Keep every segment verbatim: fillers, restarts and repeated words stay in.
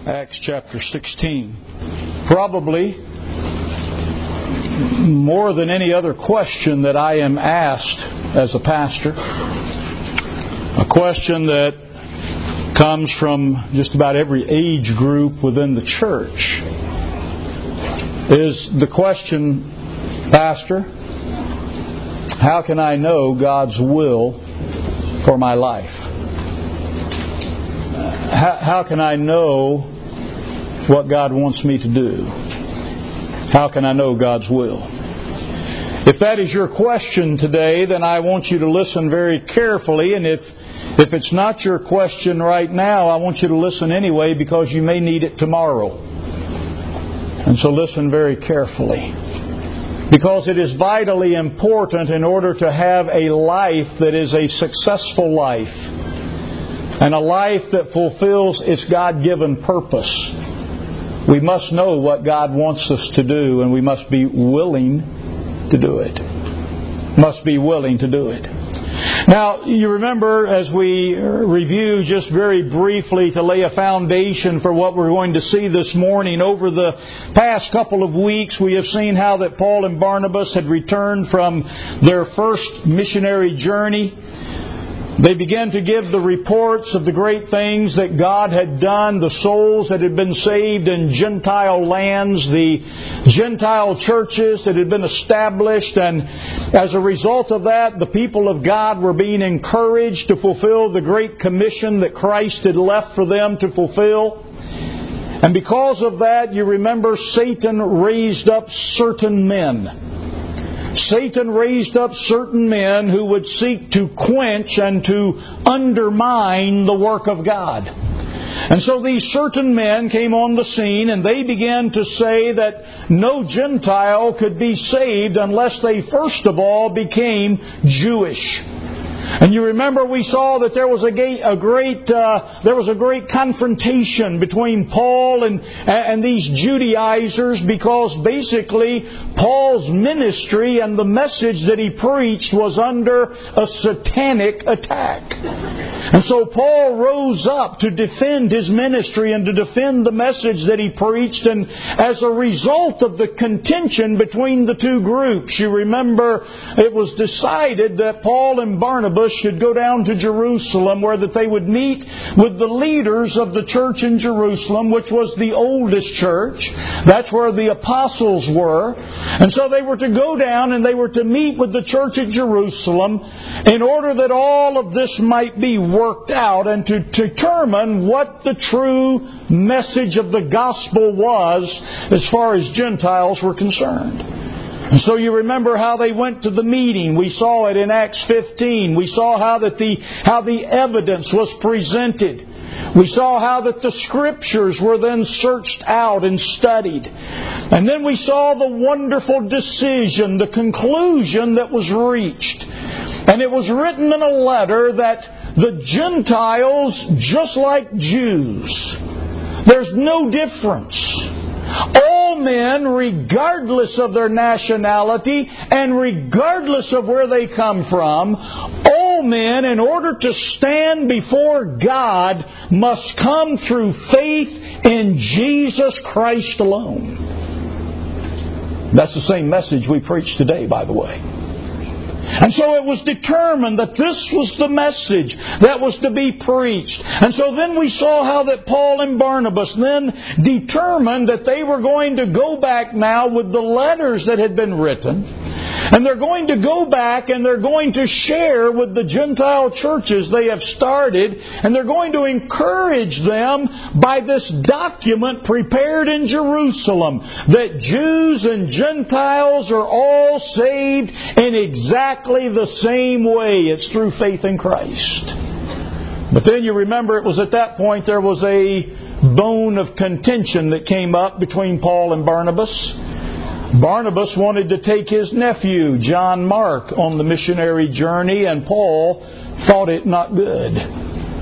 Acts chapter sixteen. Probably more than any other question that I am asked as a pastor, a question that comes from just about every age group within the church, is the question, Pastor, how can I know God's will for my life? How, how can I know what God wants me to do? How can I know God's will? If that is your question today, then I want you to listen very carefully. And if if it's not your question right now, I want you to listen anyway, because you may need it tomorrow. And so listen very carefully, because it is vitally important in order to have a life that is a successful life and a life that fulfills its God-given purpose. We must know what God wants us to do, and we must be willing to do it. Must be willing to do it. Now, you remember, as we review just very briefly to lay a foundation for what we're going to see this morning, over the past couple of weeks we have seen how that Paul and Barnabas had returned from their first missionary journey. They began to give the reports of the great things that God had done, the souls that had been saved in Gentile lands, the Gentile churches that had been established, and as a result of that, the people of God were being encouraged to fulfill the great commission that Christ had left for them to fulfill. And because of that, you remember, Satan raised up certain men. Satan raised up certain men who would seek to quench and to undermine the work of God. And so these certain men came on the scene, and they began to say that no Gentile could be saved unless they first of all became Jewish. And you remember we saw that there was a, gate, a great uh, there was a great confrontation between Paul and and these Judaizers, because basically Paul's ministry and the message that he preached was under a satanic attack. And so Paul rose up to defend his ministry and to defend the message that he preached. And as a result of the contention between the two groups, you remember it was decided that Paul and Barnabas should go down to Jerusalem, where that they would meet with the leaders of the church in Jerusalem, which was the oldest church. That's where the apostles were. And so they were to go down and they were to meet with the church at Jerusalem in order that all of this might be worked out and to determine what the true message of the gospel was as far as Gentiles were concerned. And so you remember how they went to the meeting. We saw it in Acts fifteen. We saw how that the how the evidence was presented. We saw how that the Scriptures were then searched out and studied. And then we saw the wonderful decision, the conclusion that was reached. And it was written in a letter that the Gentiles, just like Jews, there's no difference. All men, regardless of their nationality and regardless of where they come from, all men, in order to stand before God, must come through faith in Jesus Christ alone. That's the same message we preach today, by the way. And so it was determined that this was the message that was to be preached. And so then we saw how that Paul and Barnabas then determined that they were going to go back now with the letters that had been written. And they're going to go back and they're going to share with the Gentile churches they have started. And they're going to encourage them by this document prepared in Jerusalem, that Jews and Gentiles are all saved in exactly the same way. It's through faith in Christ. But then you remember it was at that point there was a bone of contention that came up between Paul and Barnabas. Barnabas wanted to take his nephew, John Mark, on the missionary journey, and Paul thought it not good.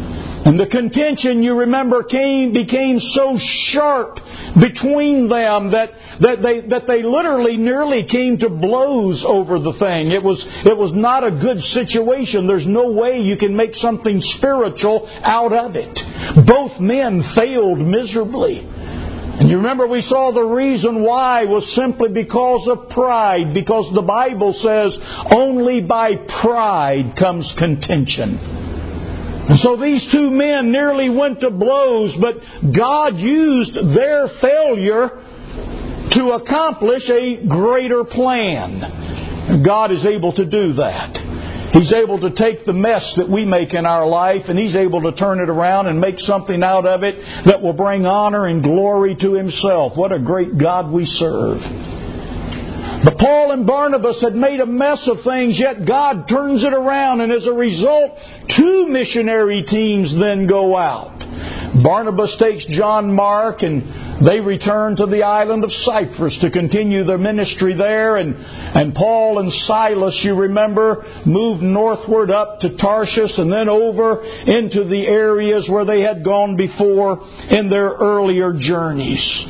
And the contention, you remember, came became so sharp between them that that they that they literally nearly came to blows over the thing. It was it was not a good situation. There's no way you can make something spiritual out of it. Both men failed miserably. And you remember we saw the reason why was simply because of pride, because the Bible says only by pride comes contention. And so these two men nearly went to blows, but God used their failure to accomplish a greater plan. And God is able to do that. He's able to take the mess that we make in our life, and He's able to turn it around and make something out of it that will bring honor and glory to Himself. What a great God we serve. But Paul and Barnabas had made a mess of things, yet God turns it around, and as a result, two missionary teams then go out. Barnabas takes John Mark, and they return to the island of Cyprus to continue their ministry there. And, and Paul and Silas, you remember, moved northward up to Tarshish and then over into the areas where they had gone before in their earlier journeys.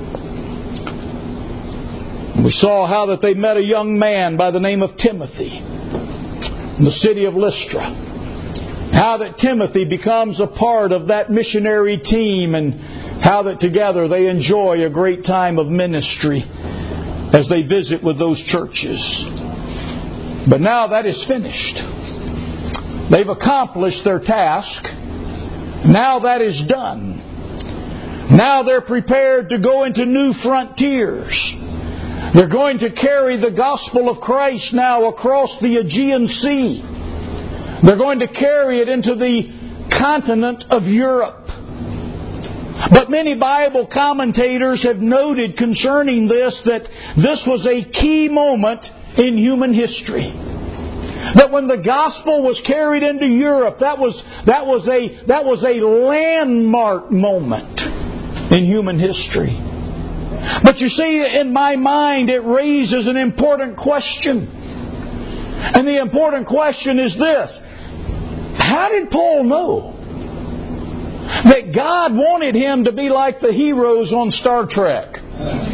We saw how that they met a young man by the name of Timothy in the city of Lystra. How that Timothy becomes a part of that missionary team, and how that together they enjoy a great time of ministry as they visit with those churches. But now that is finished. They've accomplished their task. Now that is done. Now they're prepared to go into new frontiers. They're going to carry the gospel of Christ now across the Aegean Sea. They're going to carry it into the continent of Europe. But many Bible commentators have noted concerning this that this was a key moment in human history. That when the gospel was carried into Europe, that was that was a that was a landmark moment in human history. But you see, in my mind, it raises an important question. And the important question is this: how did Paul know that God wanted him to be like the heroes on Star Trek?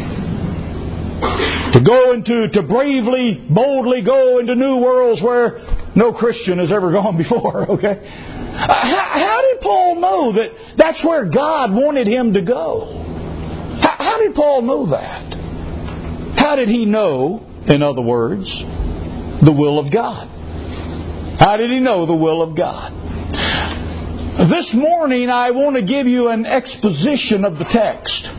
To go into, to bravely, boldly go into new worlds where no Christian has ever gone before, okay? How, how did Paul know that that's where God wanted him to go? How, how did Paul know that? How did he know, in other words, the will of God? How did he know the will of God? This morning I want to give you an exposition of the text.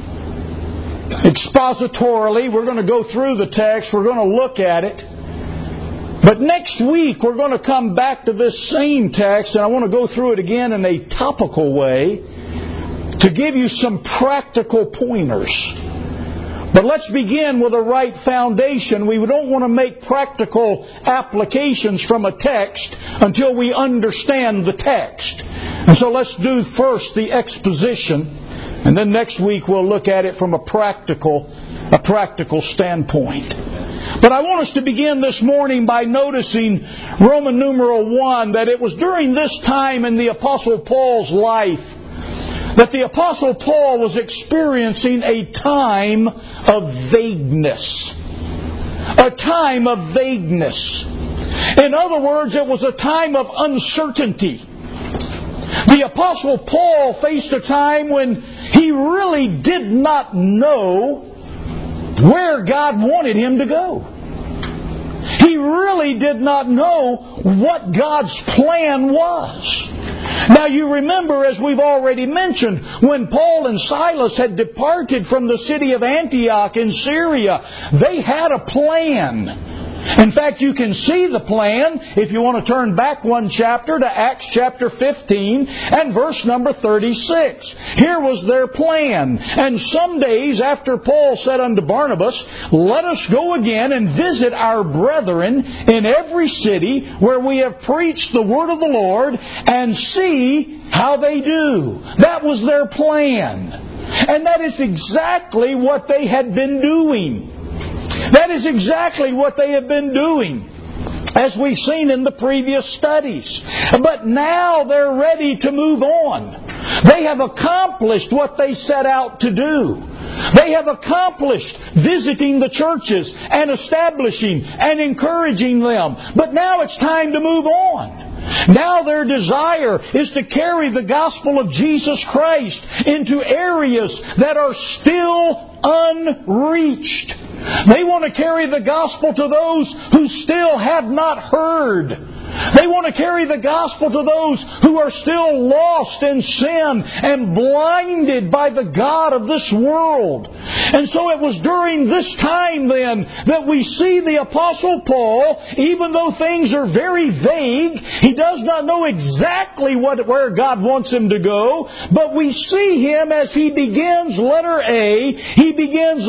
Expositorily, we're going to go through the text, we're going to look at it. But next week we're going to come back to this same text, and I want to go through it again in a topical way to give you some practical pointers. But let's begin with a right foundation. We don't want to make practical applications from a text until we understand the text. And so let's do first the exposition, and then next week we'll look at it from a practical, a practical standpoint. But I want us to begin this morning by noticing Roman numeral one, that it was during this time in the Apostle Paul's life that the Apostle Paul was experiencing a time of vagueness. A time of vagueness. In other words, it was a time of uncertainty. The Apostle Paul faced a time when he really did not know where God wanted him to go. He really did not know what God's plan was. Now you remember, as we've already mentioned, when Paul and Silas had departed from the city of Antioch in Syria, they had a plan. In fact, you can see the plan if you want to turn back one chapter to Acts chapter fifteen and verse number thirty-six. Here was their plan. And some days after Paul said unto Barnabas, let us go again and visit our brethren in every city where we have preached the word of the Lord, and see how they do. That was their plan. And that is exactly what they had been doing. That is exactly what they have been doing. as we've seen in the previous studies. But now they're ready to move on. They have accomplished what they set out to do. They have accomplished visiting the churches and establishing and encouraging them. But now it's time to move on. Now their desire is to carry the gospel of Jesus Christ into areas that are still unreached. They want to carry the gospel to those who still have not heard. They want to carry the gospel to those who are still lost in sin and blinded by the god of this world. And so it was during this time then that we see the Apostle Paul, even though things are very vague, he does not know exactly what, where God wants him to go, but we see him as he begins, letter A, he begins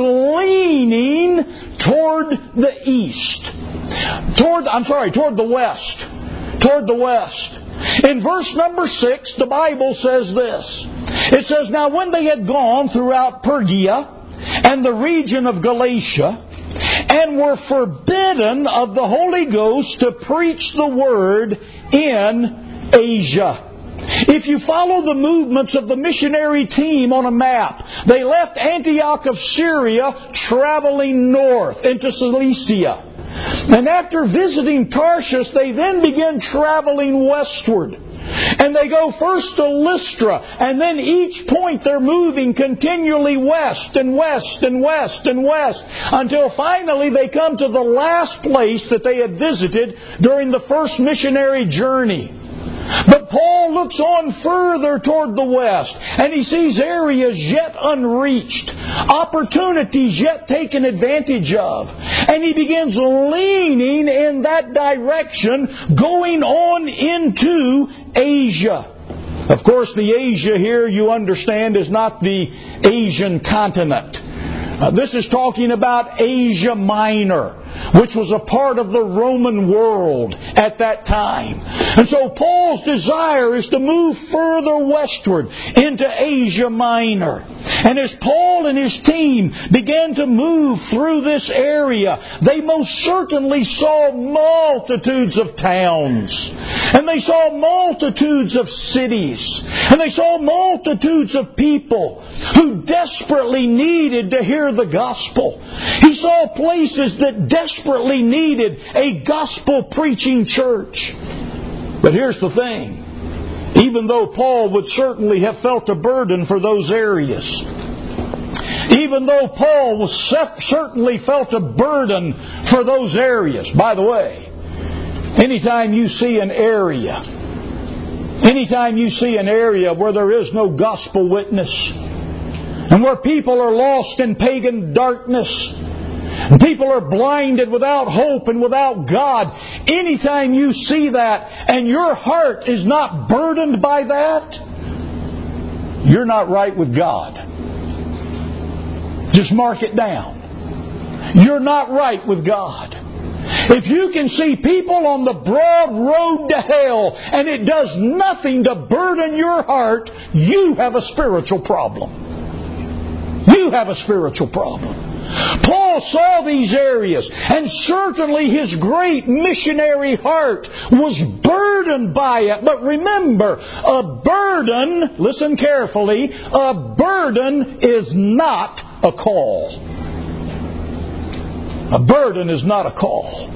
leaning toward the east. Toward, I'm sorry, toward the west. Toward the west. In verse number six, the Bible says this. It says, "Now when they had gone throughout Phrygia and the region of Galatia, and were forbidden of the Holy Ghost to preach the word in Asia." If you follow the movements of the missionary team on a map, they left Antioch of Syria traveling north into Cilicia. And after visiting Tarshish, they then begin traveling westward. And they go first to Lystra, and then each point they're moving continually west and west and west and west, until finally they come to the last place that they had visited during the first missionary journey. But Paul looks on further toward the west, and he sees areas yet unreached, opportunities yet taken advantage of. And he begins leaning in that direction, going on into Asia. Of course, the Asia here, you understand, is not the Asian continent. Uh, this is talking about Asia Minor, which was a part of the Roman world at that time. And so Paul's desire is to move further westward into Asia Minor. And as Paul and his team began to move through this area, they most certainly saw multitudes of towns. And they saw multitudes of cities. And they saw multitudes of people who desperately needed to hear the gospel. He saw places that desperately needed a gospel preaching church. But here's the thing. Even though Paul would certainly have felt a burden for those areas, even though Paul was certainly felt a burden for those areas, by the way, anytime you see an area, anytime you see an area where there is no gospel witness, and where people are lost in pagan darkness, and people are blinded without hope and without God, anytime you see that and your heart is not burdened by that, you're not right with God. Just mark it down. You're not right with God. If you can see people on the broad road to hell and it does nothing to burden your heart, you have a spiritual problem. You have a spiritual problem. Paul saw these areas, and certainly his great missionary heart was burdened by it. But remember, a burden, listen carefully, a burden is not a call. A burden is not a call.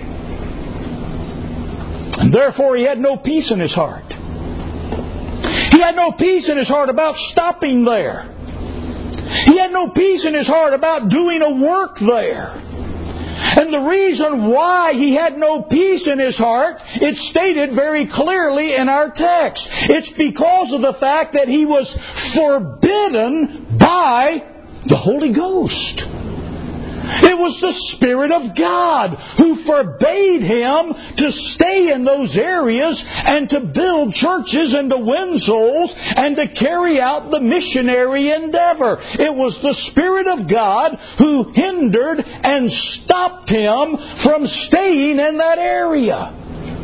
And therefore he had no peace in his heart. He had no peace in his heart about stopping there. He had no peace in his heart about doing a work there. And the reason why he had no peace in his heart, it's stated very clearly in our text. It's because of the fact that he was forbidden by the Holy Ghost. It was the Spirit of God who forbade him to stay in those areas and to build churches and to win souls and to carry out the missionary endeavor. It was the Spirit of God who hindered and stopped him from staying in that area.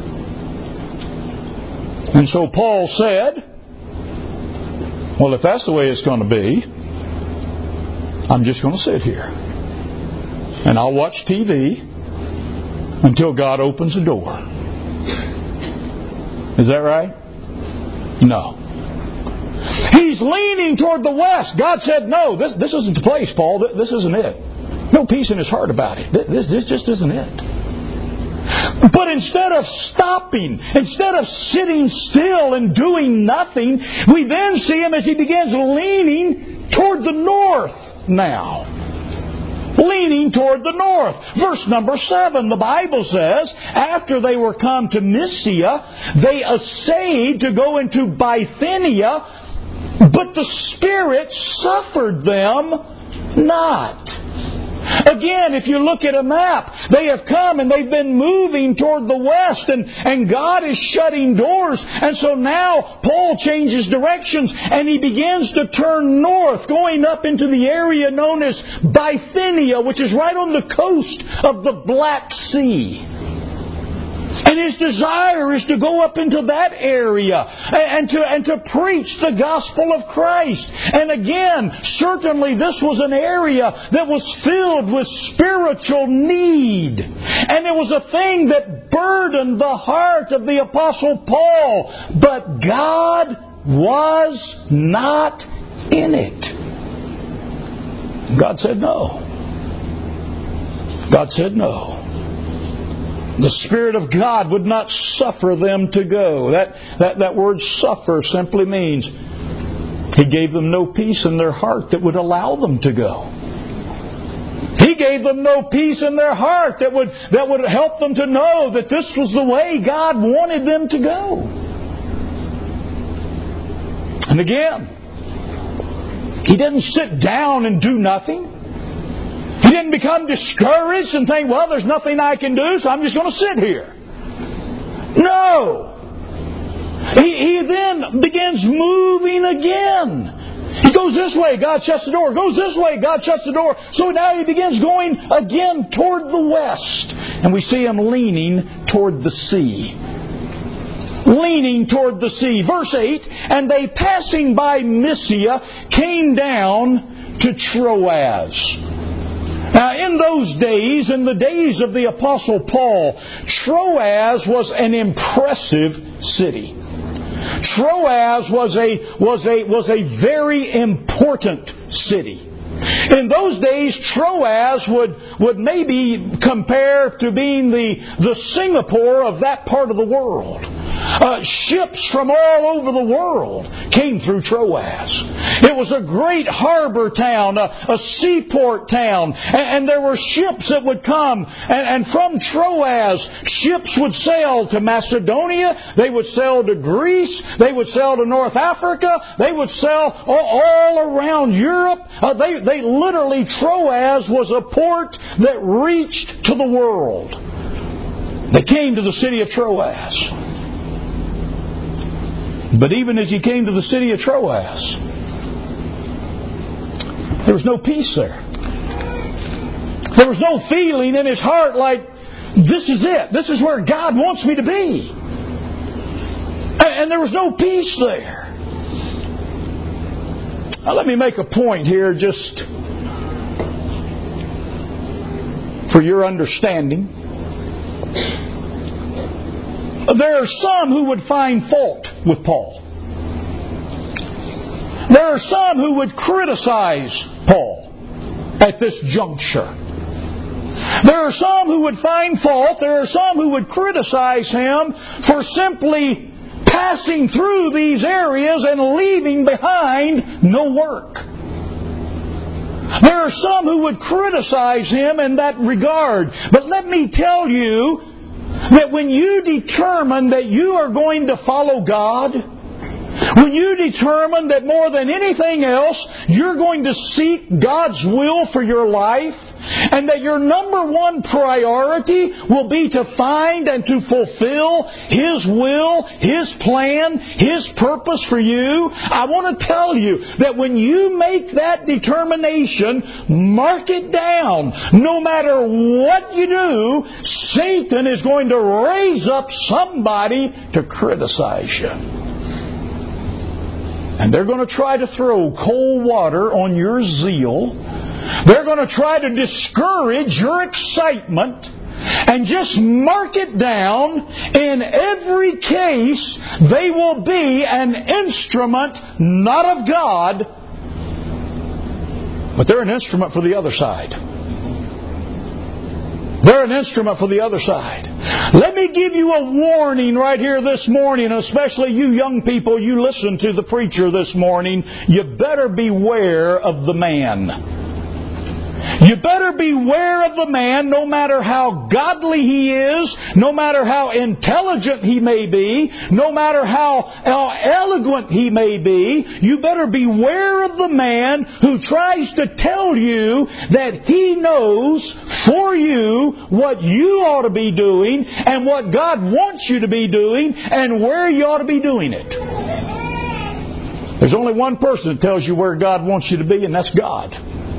And so Paul said, well, if that's the way it's going to be, I'm just going to sit here. And I'll watch T V until God opens the door. Is that right? No. He's leaning toward the west. God said, no, this, this isn't the place, Paul. This isn't it. No peace in his heart about it. This, this just isn't it. But instead of stopping, instead of sitting still and doing nothing, we then see him as he begins leaning toward the north now. Leaning toward the north. Verse number seven, the Bible says, after they were come to Mysia, they essayed to go into Bithynia, but the Spirit suffered them not. Again, if you look at a map, they have come and they've been moving toward the west, and, and God is shutting doors. And so now Paul changes directions and he begins to turn north, going up into the area known as Bithynia, which is right on the coast of the Black Sea. And his desire is to go up into that area and to, and to preach the gospel of Christ. And again, certainly this was an area that was filled with spiritual need. And it was a thing that burdened the heart of the Apostle Paul. But God was not in it. God said no. God said no. The Spirit of God would not suffer them to go. That, that, that word suffer simply means He gave them no peace in their heart that would allow them to go. He gave them no peace in their heart that would, that would help them to know that this was the way God wanted them to go. And again, He didn't sit down and do nothing. He didn't become discouraged and think, well, there's nothing I can do, so I'm just going to sit here. No. He, he then begins moving again. He goes this way, God shuts the door. Goes this way, God shuts the door. So now he begins going again toward the west. And we see him leaning toward the sea. Leaning toward the sea. Verse eight, and they passing by Mysia came down to Troas. Now, in those days, in the days of the Apostle Paul, Troas was an impressive city. Troas was a was a was a very important city. In those days, Troas would would maybe compare to being the the Singapore of that part of the world. Uh, ships from all over the world came through Troas. It was a great harbor town, a, a seaport town, and, and there were ships that would come. And, and from Troas, ships would sail to Macedonia, they would sail to Greece, they would sail to North Africa, they would sail all, all around Europe. Uh, they, they literally, Troas was a port that reached to the world. They came to the city of Troas. But even as he came to the city of Troas, there was no peace there. There was no feeling in his heart like, this is it. This is where God wants me to be. And, and there was no peace there. Now let me make a point here just for your understanding. There are some who would find fault with Paul. There are some who would criticize Paul at this juncture. There are some who would find fault. There are some who would criticize him for simply passing through these areas and leaving behind no work. There are some who would criticize him in that regard. But let me tell you that when you determine that you are going to follow God, when you determine that more than anything else, you're going to seek God's will for your life, and that your number one priority will be to find and to fulfill His will, His plan, His purpose for you, I want to tell you that when you make that determination, mark it down. No matter what you do, Satan is going to raise up somebody to criticize you. And they're going to try to throw cold water on your zeal. They're going to try to discourage your excitement. And just mark it down, in every case, they will be an instrument not of God, but they're an instrument for the other side. They're an instrument for the other side. Let me give you a warning right here this morning, especially you young people, you listen to the preacher this morning. You better beware of the man. You better beware of the man, no matter how godly he is, no matter how intelligent he may be, no matter how, how eloquent he may be. You better beware of the man who tries to tell you that he knows for you what you ought to be doing and what God wants you to be doing and where you ought to be doing it. There's only one person that tells you where God wants you to be, and that's God.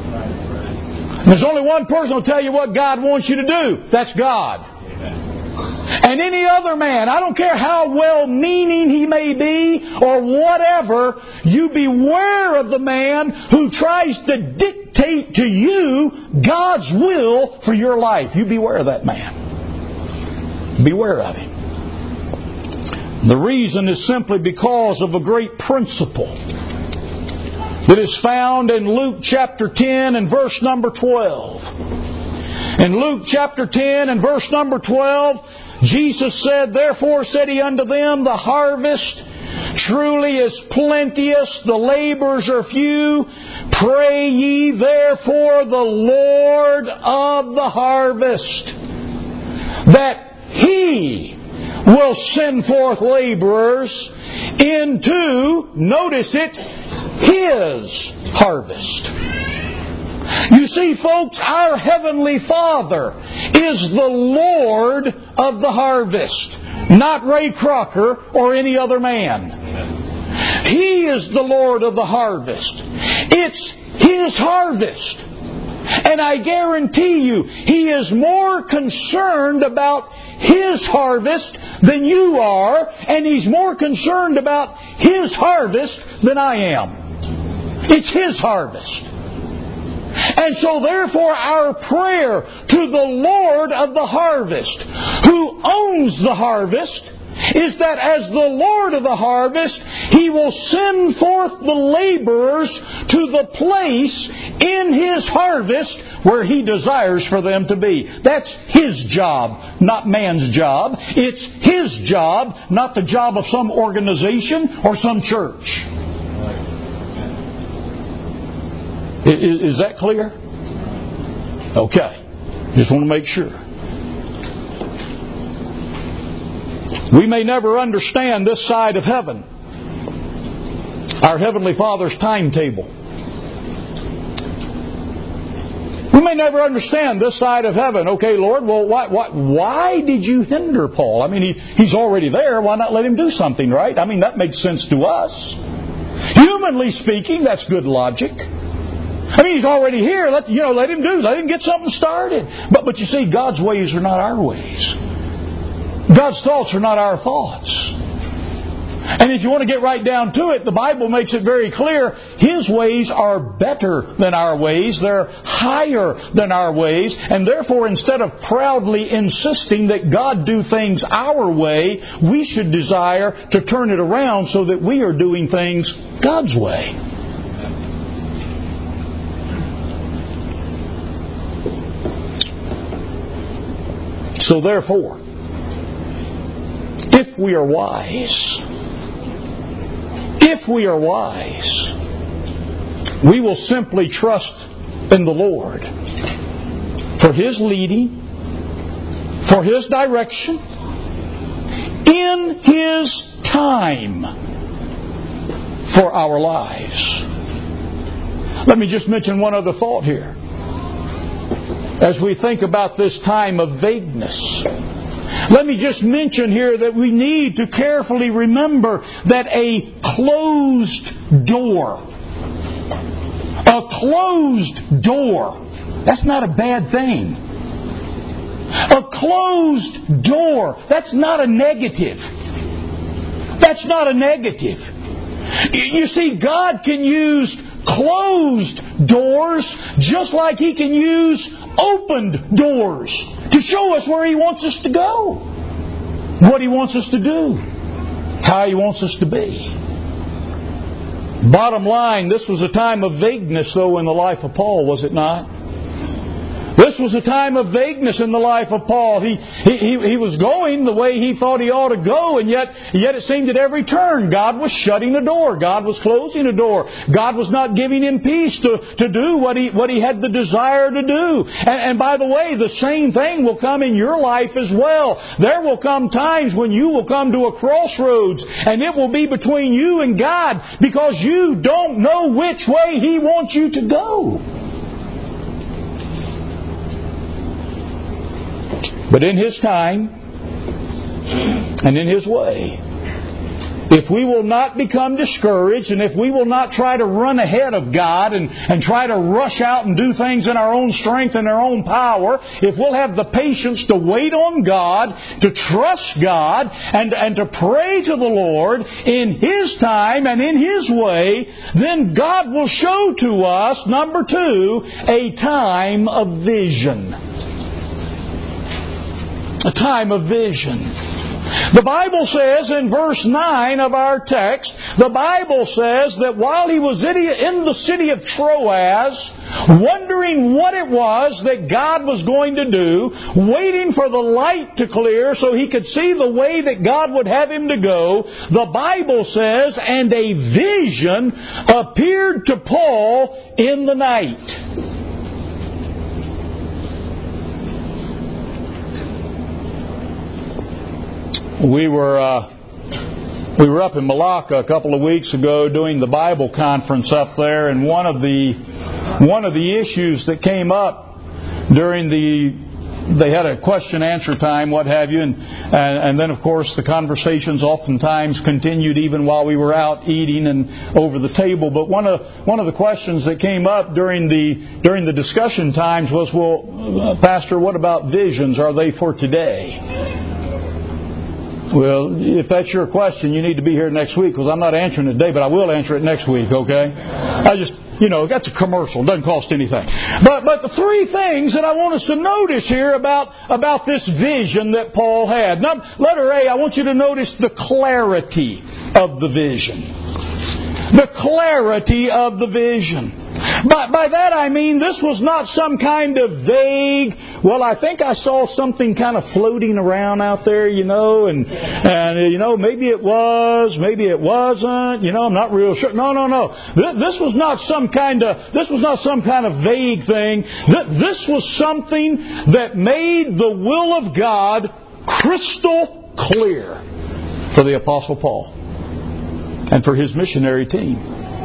There's only one person who will tell you what God wants you to do. That's God. And any other man, I don't care how well-meaning he may be or whatever, you beware of the man who tries to dictate to you God's will for your life. You beware of that man. Beware of him. The reason is simply because of a great principle that is found in Luke chapter ten and verse number twelve. In Luke chapter ten and verse number twelve, Jesus said, "Therefore said he unto them, the harvest truly is plenteous, the laborers are few. Pray ye therefore the Lord of the harvest, that He will send forth laborers into," notice it, His harvest. You see, folks, our Heavenly Father is the Lord of the harvest, not Ray Crocker or any other man. He is the Lord of the harvest. It's His harvest. And I guarantee you, He is more concerned about His harvest than you are, and He's more concerned about His harvest than I am. It's His harvest. And so therefore our prayer to the Lord of the harvest, who owns the harvest, is that as the Lord of the harvest, He will send forth the laborers to the place in His harvest where He desires for them to be. That's His job, not man's job. It's His job, not the job of some organization or some church. Is that clear? Okay. Just want to make sure. We may never understand this side of heaven, our Heavenly Father's timetable. We may never understand this side of heaven. Okay, Lord, well, why, why, why did you hinder Paul? I mean, he, he's already there. Why not let him do something, right? I mean, that makes sense to us. Humanly speaking, that's good logic. I mean, he's already here. Let, you know, let him do. Let him get something started. But, but you see, God's ways are not our ways. God's thoughts are not our thoughts. And if you want to get right down to it, the Bible makes it very clear His ways are better than our ways. They're higher than our ways. And therefore, instead of proudly insisting that God do things our way, we should desire to turn it around so that we are doing things God's way. So therefore, if we are wise, if we are wise, we will simply trust in the Lord for His leading, for His direction, in His time for our lives. Let me just mention one other thought here. As we think about this time of vagueness, let me just mention here that we need to carefully remember that a closed door, a closed door, that's not a bad thing. A closed door, that's not a negative. That's not a negative. You see, God can use closed doors just like He can use opened doors. to show us where He wants us to go, what He wants us to do, how He wants us to be. Bottom line, this was a time of vagueness, though, in the life of Paul, was it not? This was a time of vagueness in the life of Paul. He, he, he was going the way he thought he ought to go, and yet, yet it seemed at every turn God was shutting a door. God was closing a door. God was not giving him peace to, to do what he, what he had the desire to do. And, and by the way, the same thing will come in your life as well. There will come times when you will come to a crossroads, and it will be between you and God because you don't know which way He wants you to go. But in His time and in His way, if we will not become discouraged and if we will not try to run ahead of God and, and try to rush out and do things in our own strength and our own power, if we'll have the patience to wait on God, to trust God, and, and to pray to the Lord in His time and in His way, then God will show to us, number two, a time of vision. A time of vision. The Bible says in verse nine of our text, the Bible says that while he was in the city of Troas, wondering what it was that God was going to do, waiting for the light to clear so he could see the way that God would have him to go, the Bible says, and a vision appeared to Paul in the night. We were uh, we were up in Malacca a couple of weeks ago doing the Bible conference up there, and one of the one of the issues that came up during the they had a question answer time, what have you, and, and and then of course the conversations oftentimes continued even while we were out eating and over the table. But one of one of the questions that came up during the during the discussion times was, well, Pastor, what about visions? Are they for today? Well, if that's your question, you need to be here next week, because I'm not answering it today, but I will answer it next week, okay? I just, you know, that's a commercial. It doesn't cost anything. But but the three things that I want us to notice here about, about this vision that Paul had. Now, letter A, I want you to notice the clarity of the vision. The clarity of the vision. By, by that I mean this was not some kind of vague, well, I think I saw something kind of floating around out there, you know, and, and you know, maybe it was, maybe it wasn't, you know, I'm not real sure. No, no, no. This was not some kind of, this was not some kind of vague thing. This was something that made the will of God crystal clear for the Apostle Paul and for his missionary team.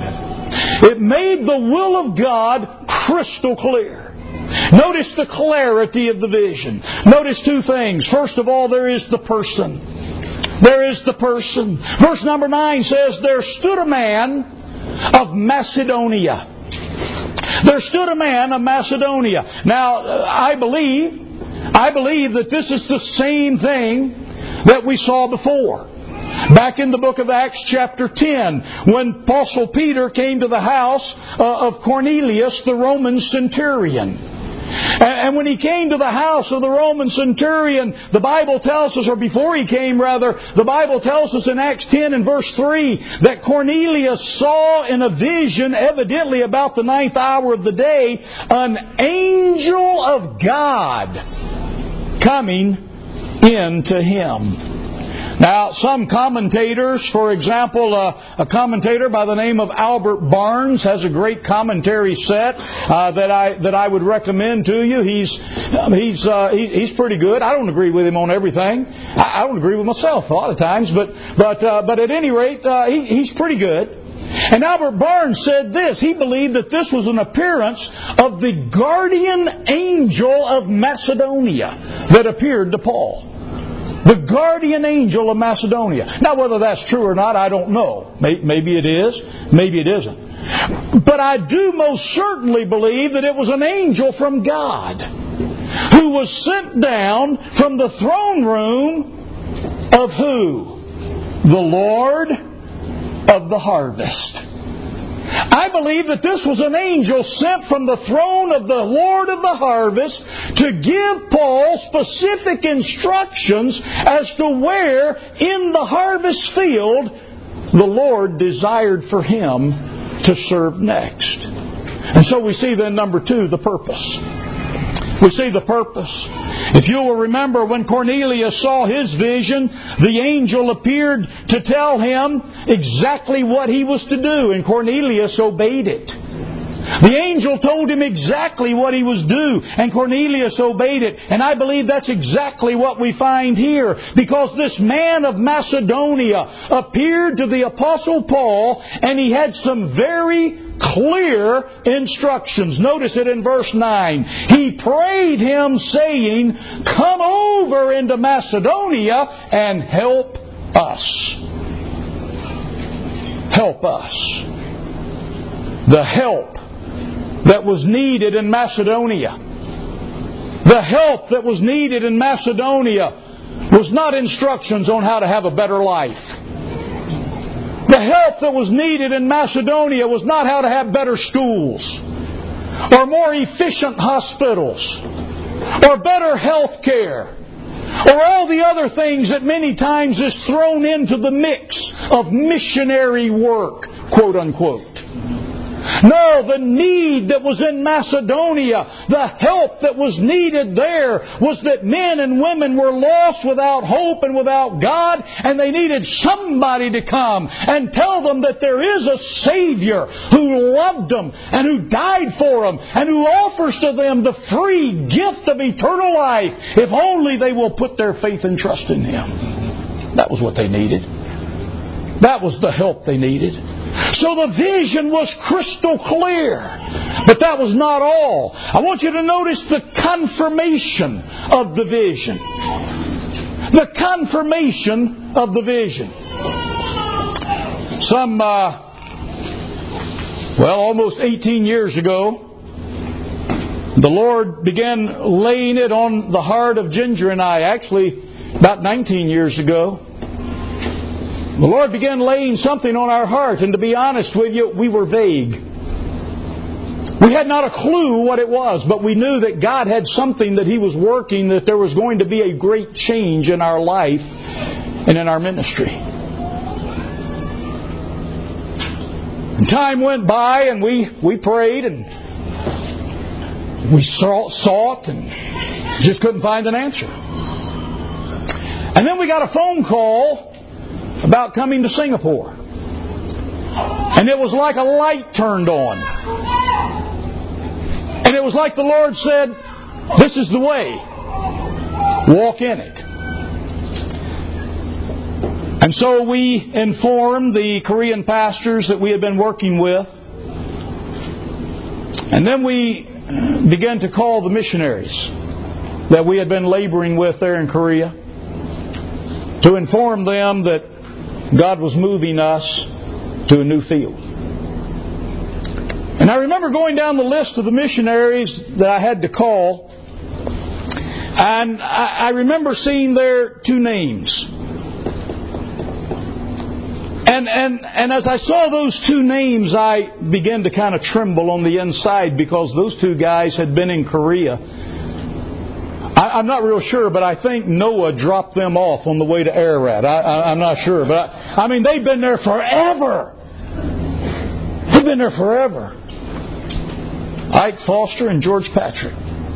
It made the will of God crystal clear. Notice the clarity of the vision. Notice two things. First of all, there is the person. There is the person. Verse number nine says, there stood a man of Macedonia. There stood a man of Macedonia. Now, I believe, I believe that this is the same thing that we saw before. Back in the book of Acts chapter ten, when Apostle Peter came to the house of Cornelius, the Roman centurion. And when he came to the house of the Roman centurion, the Bible tells us, or before he came rather, the Bible tells us in Acts ten and verse three, that Cornelius saw in a vision, evidently about the ninth hour of the day, an angel of God coming into him. Now, some commentators, for example, uh, a commentator by the name of Albert Barnes has a great commentary set uh, that I that I would recommend to you. He's he's uh, he, he's pretty good. I don't agree with him on everything. I, I don't agree with myself a lot of times, but but uh, but at any rate, uh, he, he's pretty good. And Albert Barnes said this. He believed that this was an appearance of the guardian angel of Macedonia that appeared to Paul. The guardian angel of Macedonia. Now, whether that's true or not, I don't know. Maybe it is. Maybe it isn't. But I do most certainly believe that it was an angel from God who was sent down from the throne room of who? The Lord of the harvest. I believe that this was an angel sent from the throne of the Lord of the harvest to give Paul specific instructions as to where in the harvest field the Lord desired for him to serve next. And so we see then, number two, the purpose. We see the purpose. If you will remember, when Cornelius saw his vision, the angel appeared to tell him exactly what he was to do, and Cornelius obeyed it. The angel told him exactly what he was due, and Cornelius obeyed it. And I believe that's exactly what we find here, because this man of Macedonia appeared to the Apostle Paul, and he had some very clear instructions. Notice it in verse nine. He prayed him, saying, "Come over into Macedonia and help us." Help us. The help that was needed in Macedonia. The help that was needed in Macedonia was not instructions on how to have a better life. The help that was needed in Macedonia was not how to have better schools, or more efficient hospitals, or better health care, or all the other things that many times is thrown into the mix of missionary work, quote unquote. No, the need that was in Macedonia, the help that was needed there, was that men and women were lost without hope and without God, and they needed somebody to come and tell them that there is a Savior who loved them and who died for them and who offers to them the free gift of eternal life if only they will put their faith and trust in Him. That was what they needed. That was the help they needed. So the vision was crystal clear. But that was not all. I want you to notice the confirmation of the vision. The confirmation of the vision. Some, uh, well, almost eighteen years ago, the Lord began laying it on the heart of Ginger and I. Actually, about nineteen years ago. The Lord began laying something on our heart, and to be honest with you, we were vague. We had not a clue what it was, but we knew that God had something that He was working, that there was going to be a great change in our life and in our ministry. And time went by, and we, we prayed, and we sought, and just couldn't find an answer. And then we got a phone call about coming to Singapore. And it was like a light turned on. And it was like the Lord said, "This is the way. Walk in it." And so we informed the Korean pastors that we had been working with. And then we began to call the missionaries that we had been laboring with there in Korea, to inform them that God was moving us to a new field. And I remember going down the list of the missionaries that I had to call, and I remember seeing there two names. And, and, and as I saw those two names, I began to kind of tremble on the inside, because those two guys had been in Korea. I, I'm not real sure, but I think Noah dropped them off on the way to Ararat. I, I, I'm not sure, but I, I mean, they've been there forever. They've been there forever. Ike Foster and George Patrick.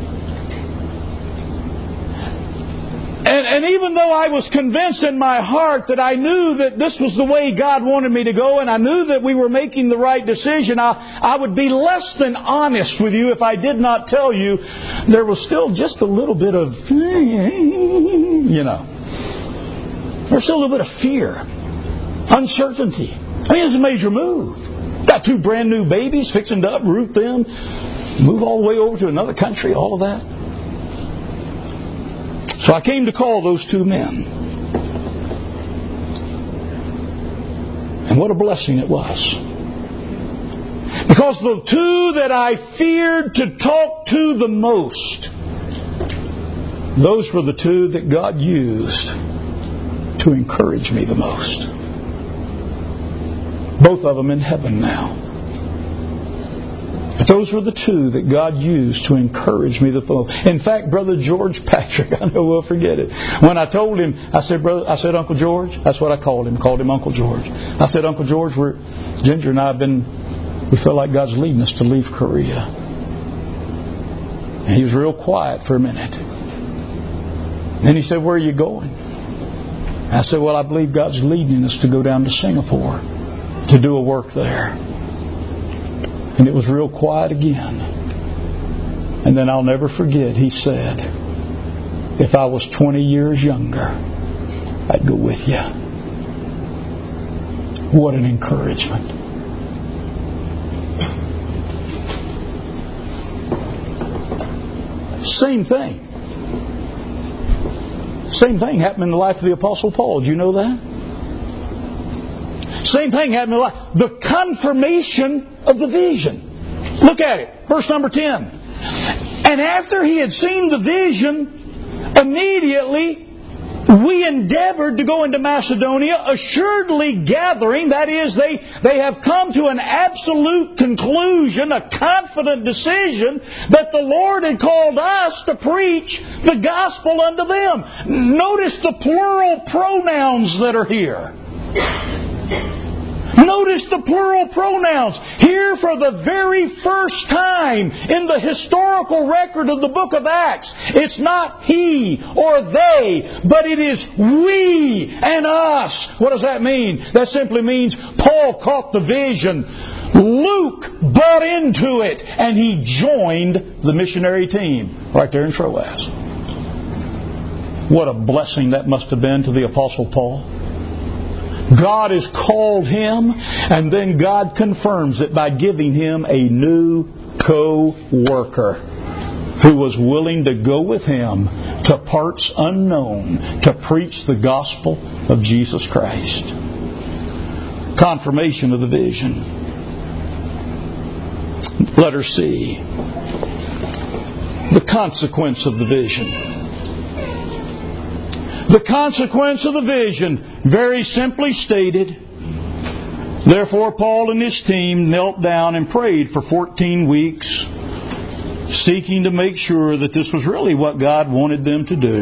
And, and even though I was convinced in my heart that I knew that this was the way God wanted me to go, and I knew that we were making the right decision, I, I would be less than honest with you if I did not tell you there was still just a little bit of, you know, there's still a little bit of fear, uncertainty. I mean, it's a major move. Got two brand new babies, fixing to uproot them, move all the way over to another country, all of that. So I came to call those two men. And what a blessing it was. Because the two that I feared to talk to the most, those were the two that God used to encourage me the most. Both of them in heaven now. But those were the two that God used to encourage me the most. In fact, Brother George Patrick, I know we'll forget it. When I told him, I said, brother, I said, Uncle George, that's what I called him. I called him Uncle George. I said, Uncle George, we're, Ginger and I have been, we feel like God's leading us to leave Korea. And he was real quiet for a minute. Then he said, where are you going? I said, well, I believe God's leading us to go down to Singapore to do a work there. And it was real quiet again. And then I'll never forget, he said, if I was twenty years younger, I'd go with you. What an encouragement. Same thing. Same thing happened in the life of the Apostle Paul. Did you know that? Same thing happened in the life. The confirmation of the vision. Look at it. Verse number ten. And after he had seen the vision, immediately we endeavored to go into Macedonia, assuredly gathering, that is, they, they have come to an absolute conclusion, a confident decision, that the Lord had called us to preach the gospel unto them. Notice the plural pronouns that are here. Notice the plural pronouns. Here for the very first time in the historical record of the book of Acts, it's not he or they, but it is we and us. What does that mean? That simply means Paul caught the vision. Luke bought into it, and he joined the missionary team right there in Troas. What a blessing that must have been to the Apostle Paul. God has called him, and then God confirms it by giving him a new co-worker who was willing to go with him to parts unknown to preach the gospel of Jesus Christ. Confirmation of the vision. Letter C. The consequence of the vision. The consequence of the vision, very simply stated. Therefore, Paul and his team knelt down and prayed for fourteen weeks, seeking to make sure that this was really what God wanted them to do.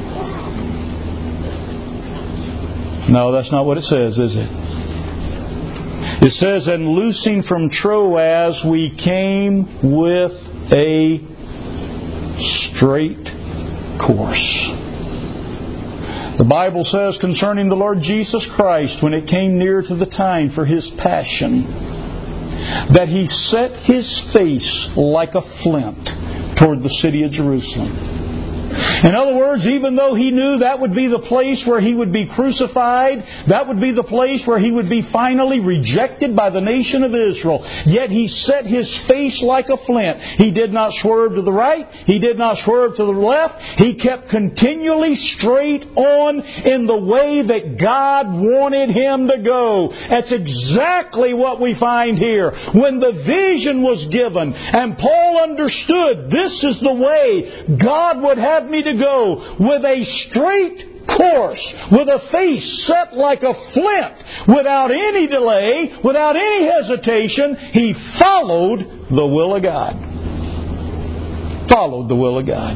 No, that's not what it says, is it? It says, and loosing from Troas, we came with a straight course. The Bible says concerning the Lord Jesus Christ, when it came near to the time for His passion, that He set His face like a flint toward the city of Jerusalem. In other words, even though He knew that would be the place where He would be crucified, that would be the place where He would be finally rejected by the nation of Israel, yet He set His face like a flint. He did not swerve to the right. He did not swerve to the left. He kept continually straight on in the way that God wanted Him to go. That's exactly what we find here. When the vision was given and Paul understood this is the way God would have me to go, with a straight course, with a face set like a flint, without any delay, without any hesitation, he followed the will of God. Followed the will of God.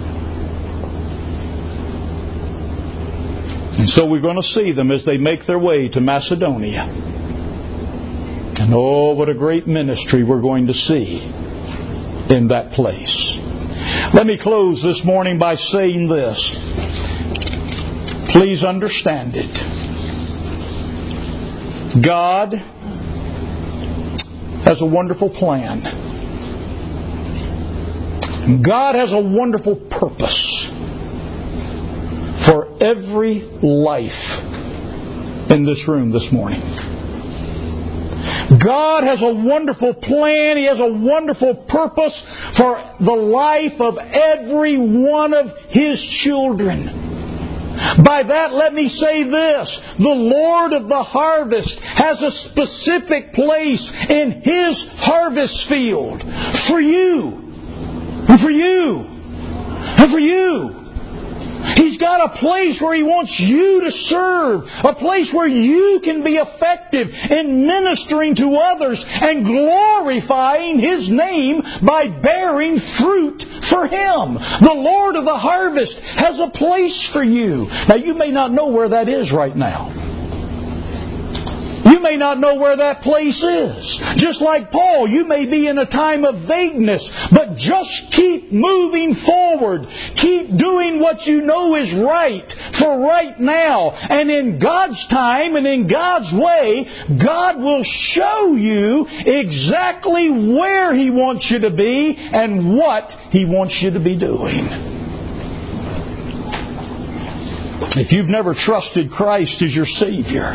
And so we're going to see them as they make their way to Macedonia. And oh, what a great ministry we're going to see in that place. Let me close this morning by saying this. Please understand it. God has a wonderful plan. God has a wonderful purpose for every life in this room this morning. God has a wonderful plan. He has a wonderful purpose for the life of every one of His children. By that, let me say this. The Lord of the harvest has a specific place in His harvest field for you, and for you, and for you. He's got a place where He wants you to serve, a place where you can be effective in ministering to others and glorifying His name by bearing fruit for Him. The Lord of the harvest has a place for you. Now, you may not know where that is right now. You may not know where that place is. Just like Paul, you may be in a time of vagueness, but just keep moving forward. Keep doing what you know is right for right now. And in God's time and in God's way, God will show you exactly where He wants you to be and what He wants you to be doing. If you've never trusted Christ as your Savior,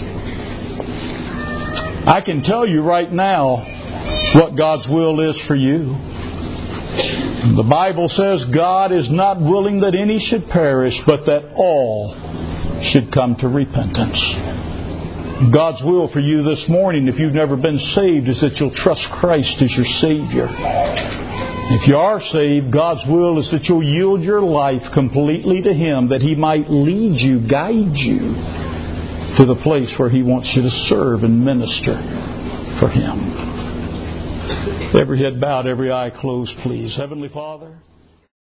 I can tell you right now what God's will is for you. The Bible says God is not willing that any should perish, but that all should come to repentance. God's will for you this morning, if you've never been saved, is that you'll trust Christ as your Savior. If you are saved, God's will is that you'll yield your life completely to Him, that He might lead you, guide you to the place where He wants you to serve and minister for Him. Every head bowed, every eye closed, please. Heavenly Father,